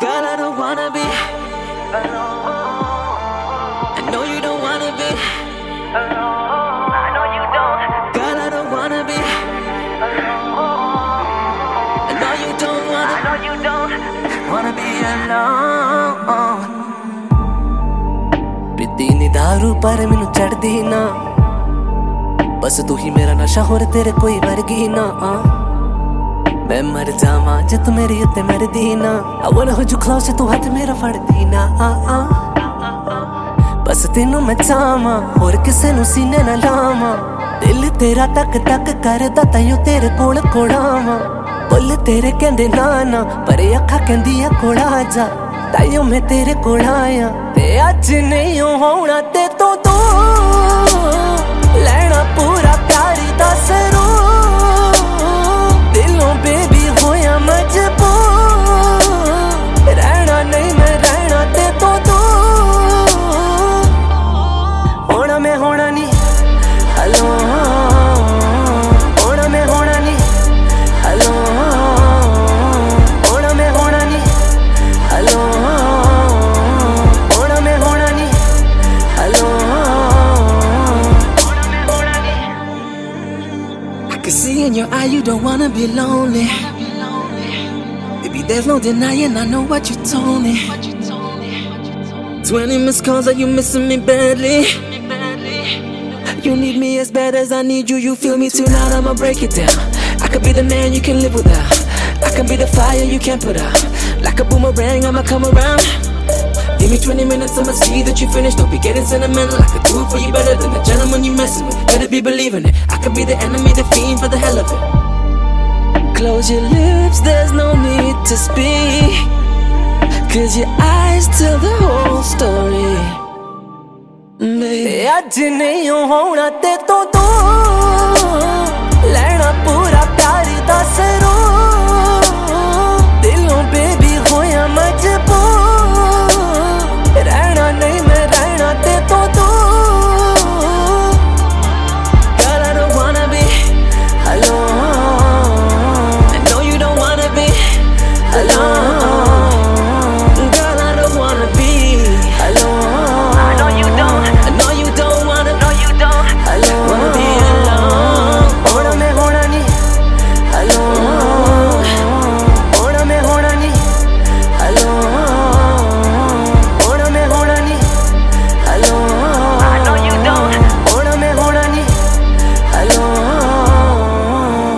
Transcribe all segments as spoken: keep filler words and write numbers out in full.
Girl, I don't wanna be alone. I know you don't wanna be alone. I know you don't. Girl, I don't wanna be alone. I know you don't wanna. I know you don't wanna be alone. पीती नी दारू पर मैनू चढ़दी ना, बस तू ही मेरा नशा होर तेरे कोई वर्गी ना। मैं मर जावां जे तू मेरी उत्ते मरदी ना। I wanna hold you close तू हाथ मेरा फड़दी ना। बस तेनू मैं चाहवां होर किसे नू सीने ना लावां। दिल तेरा तक तक करदा ताइयों तेरे कोल कोल आवां। बुल तेरे कहंदे ना ना पर अखां कहंदियां कोल आ जा, ताइयों मैं तेरे कोल आया। ते अज नहीं होना ते तो तू लेना पूरा प्यार दा सरूर। दिलों बेबी होया मजबूर, रहना नहीं मैं रहना ते तो तू। होना मैं होना नहीं हलो, होना मैं होना नहीं हलो, होना मैं होना नहीं हलो, होना मैं होना नहीं हलो, होना मैं होना नहीं। I can see in your eye you don't wanna be lonely. Baby, there's no denying I know what you told me. Twenty missed calls, are you missing me badly? You need me as bad as I need you. You feel me tonight, I'ma break it down. I could be the man you can live without. I can be the fire you can't put out. Like a boomerang, I'ma come around. Give me twenty minutes, I'ma see that you finished. Don't be getting sentimental, I could do it for you better than the gentleman you messing with. Better be believing it, I could be the enemy, the fiend for the hell of it. Close your lips, there's no need to speak, cause your eyes tell the whole story. Baby, आज नहीं होना ते तो तू लेना पूरा प्यार दा सरूर। दिलों बेबी होया मजबूर, रहना नहीं मैं रहना ते तो तू। Girl, I don't wanna be alone. I know you don't wanna be alone. Girl, I don't wanna be alone. I know you don't. I know you don't wanna. No, you don't. Alone. Wanna be alone. होना मैं होना नहीं alone. होना मैं होना नहीं alone. होना मैं होना नहीं alone. I know you don't. होना मैं होना नहीं alone.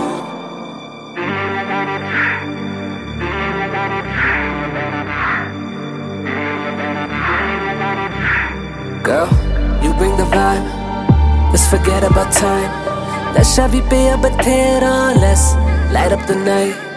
Girl, you bring the vibe. Let's forget about time. Let's have you be a bethera. Let's light up the night.